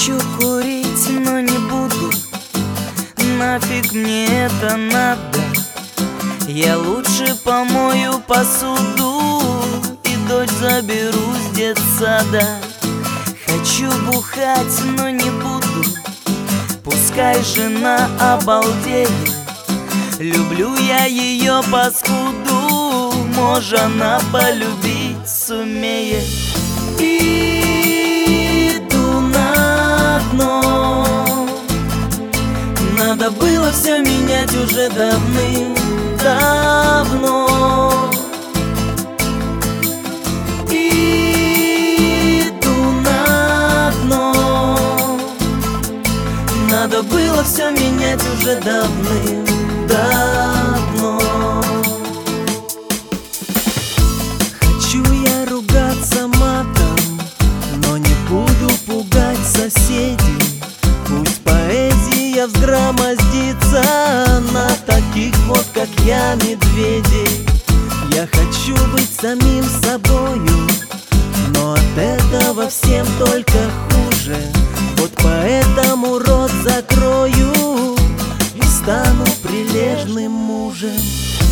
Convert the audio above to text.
Хочу курить, но не буду. Нафиг мне это надо. Я лучше помою посуду и дочь заберу с детсада. Хочу бухать, но не буду. Пускай жена обалдеет. Люблю я ее паскуду. Может, она полюбить сумеет. Иду на дно. Надо было все менять уже давным-давно. Иду на дно. Надо было все менять уже давным-давно. Хочу я ругаться матом, но не буду пугать соседей. Пусть поэзия взгромоздится на таких вот, как я, медведей. Я хочу быть самим собою, но от этого всем только хуже. Вот поэтому рот закрою и стану прилежным мужем.